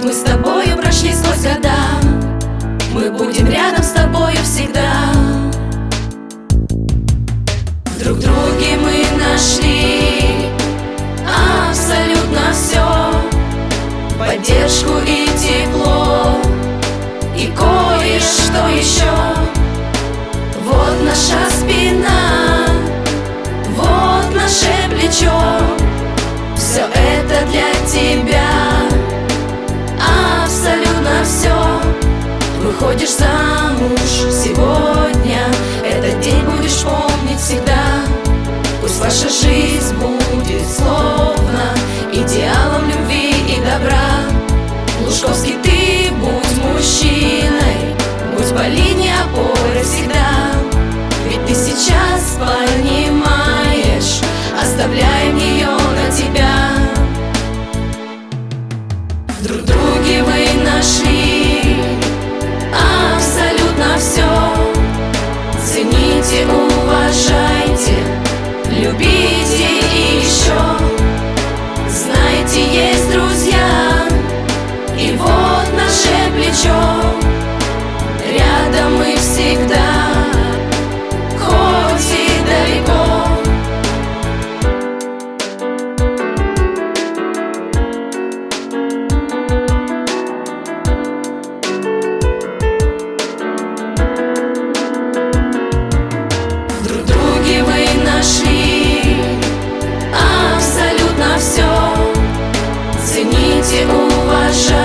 мы с тобою прошли сквозь года, мы будем рядом с тобою всегда. Друг в друге мы нашли абсолютно все: поддержку и тепло, и кое-что еще. Вот наша спина, вот наше плечо, все это для тебя, абсолютно все. Выходишь замуж сегодня, этот день будешь помнить всегда. Пусть ваша жизнь будет словно идеалом любви и добра. Лужковский, ты будь мужчиной, будь по линии опоры всегда. Ведь ты сейчас понимаешь, оставляем ее на тебя. Друг в друге вы нашли абсолютно все. Цените, уважайте, любите и еще. Знаете, есть друзья, и вот наше плечо. Рядом мы всегда, хоть и далеко. Друг в друге вы нашли абсолютно все. Цените, уважайте.